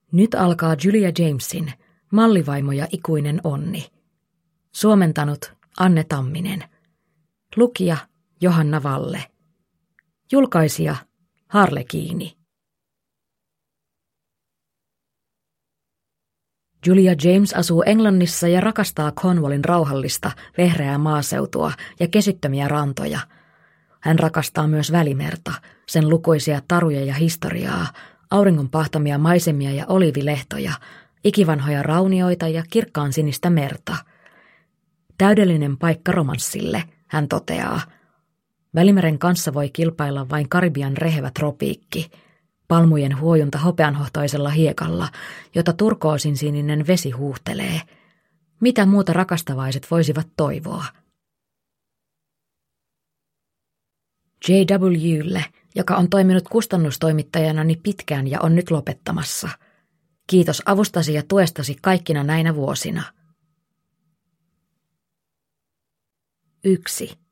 Nyt alkaa Julia Jamesin Mallivaimo ja ikuinen onni. Suomentanut Anne Tamminen. Lukija Johanna Valle. Julkaisija Harlekiini. Julia James asuu Englannissa ja rakastaa Cornwallin rauhallista, vehreää maaseutua ja kesyttömiä rantoja. Hän rakastaa myös Välimerta, sen lukuisia taruja ja historiaa, auringon pahtamia maisemia ja oliivilehtoja, ikivanhoja raunioita ja kirkkaan sinistä merta. Täydellinen paikka romanssille, hän toteaa. Välimeren kanssa voi kilpailla vain Karibian rehevä tropiikki, palmujen huojunta hopeanhohtoisella hiekalla, jota turkoosin sininen vesi huuhtelee. Mitä muuta rakastavaiset voisivat toivoa? J.W.lle, joka on toiminut kustannustoimittajanani pitkään ja on nyt lopettamassa. Kiitos avustasi ja tuestasi kaikkina näinä vuosina. 1.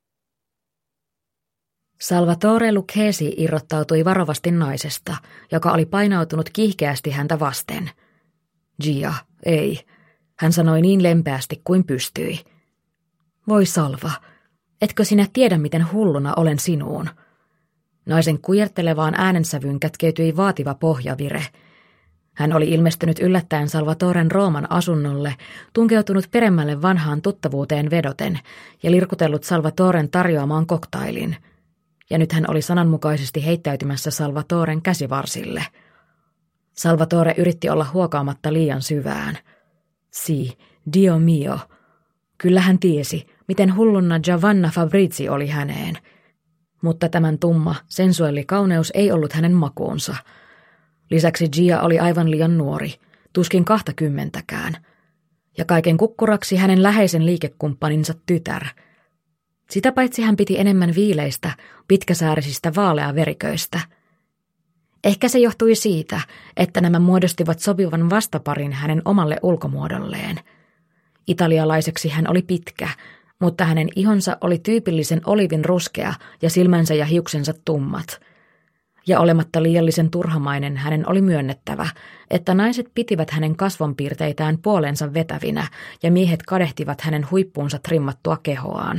Salvatore Lucchesi irrottautui varovasti naisesta, joka oli painautunut kiihkeästi häntä vasten. Gia, ei. Hän sanoi niin lempeästi kuin pystyi. Voi Salva, etkö sinä tiedä, miten hulluna olen sinuun? Naisen kujertelevaan äänensävyyn kätkeytyi vaativa pohjavire. Hän oli ilmestynyt yllättäen Salvatoren Rooman asunnolle, tunkeutunut peremmälle vanhaan tuttavuuteen vedoten ja lirkutellut Salvatoren tarjoamaan koktailin. Ja nyt hän oli sananmukaisesti heittäytymässä Salvatoren käsivarsille. Salvatore yritti olla huokaamatta liian syvään. Si, Dio mio. Kyllä hän tiesi, miten hulluna Giovanna Fabrizi oli häneen. Mutta tämän tumma, sensuelli kauneus ei ollut hänen makuunsa. Lisäksi Gia oli aivan liian nuori, tuskin 20-kään. Ja kaiken kukkuraksi hänen läheisen liikekumppaninsa tytär. Sitä paitsi hän piti enemmän viileistä, pitkäsäärisistä vaaleaveriköistä. Ehkä se johtui siitä, että nämä muodostivat sopivan vastaparin hänen omalle ulkomuodolleen. Italialaiseksi hän oli pitkä, mutta hänen ihonsa oli tyypillisen olivin ruskea ja silmänsä ja hiuksensa tummat. Ja olematta liiallisen turhamainen hänen oli myönnettävä, että naiset pitivät hänen kasvonpiirteitään puolensa vetävinä ja miehet kadehtivat hänen huippuunsa trimmattua kehoaan.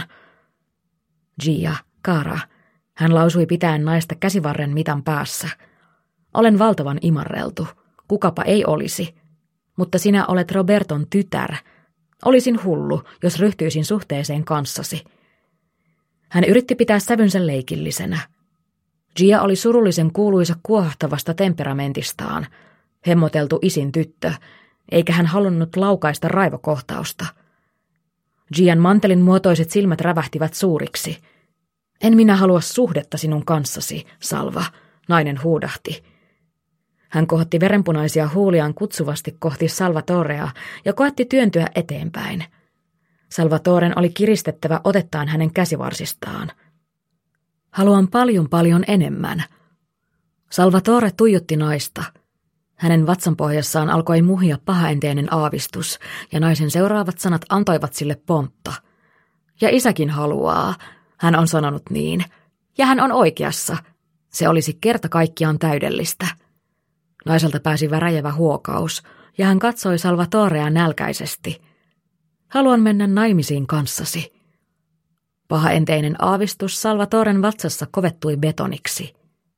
Gia, Cara, hän lausui pitäen naista käsivarren mitan päässä. Olen valtavan imarreltu, kukapa ei olisi, mutta sinä olet Roberton tytär. Olisin hullu, jos ryhtyisin suhteeseen kanssasi. Hän yritti pitää sävynsä leikillisenä. Gia oli surullisen kuuluisa kuohahtavasta temperamentistaan, hemmoteltu isin tyttö, eikä hän halunnut laukaista raivokohtausta. Gian mantelin muotoiset silmät rävähtivät suuriksi. En minä halua suhdetta sinun kanssasi, Salva, nainen huudahti. Hän kohotti verenpunaisia huuliaan kutsuvasti kohti Salvatorea ja koetti työntyä eteenpäin. Salvatoren oli kiristettävä otettaan hänen käsivarsistaan. Haluan paljon enemmän. Salvatore tuijotti naista. Hänen vatsanpohjassaan alkoi muhia pahaenteinen aavistus, ja naisen seuraavat sanat antoivat sille pontta. Ja isäkin haluaa, hän on sanonut niin, ja hän on oikeassa. Se olisi kerta kaikkiaan täydellistä. Naiselta pääsi väräjävä huokaus, ja hän katsoi Salvatorea nälkäisesti. Haluan mennä naimisiin kanssasi. Pahaenteinen aavistus Salvatoren vatsassa kovettui betoniksi.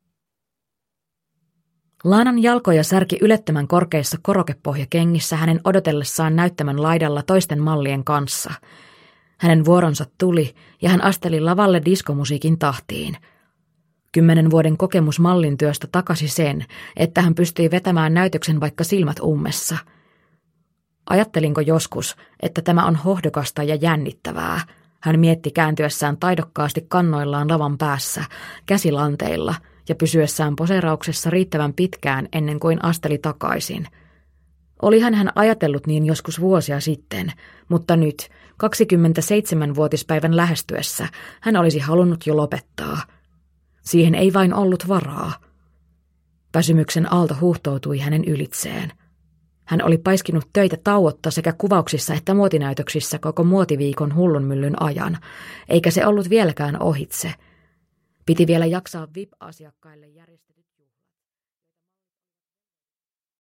Laanan jalkoja särki ylettömän korkeissa korokepohjakengissä hänen odotellessaan näyttämän laidalla toisten mallien kanssa. Hänen vuoronsa tuli ja hän asteli lavalle diskomusiikin tahtiin. 10 vuoden kokemus mallintyöstä takasi sen, että hän pystyi vetämään näytöksen vaikka silmät ummessa. Ajattelinko joskus, että tämä on hohdokasta ja jännittävää, hän mietti kääntyessään taidokkaasti kannoillaan lavan päässä, käsilanteilla ja pysyessään poseerauksessa riittävän pitkään ennen kuin asteli takaisin. Olihan hän ajatellut niin joskus vuosia sitten, mutta nyt, 27-vuotispäivän lähestyessä, hän olisi halunnut jo lopettaa. Siihen ei vain ollut varaa. Väsymyksen aalto huuhtoutui hänen ylitseen. Hän oli paiskinut töitä tauotta sekä kuvauksissa että muotinäytöksissä koko muotiviikon hullunmyllyn ajan, eikä se ollut vieläkään ohitse. Piti vielä jaksaa VIP-asiakkaille järjestetyt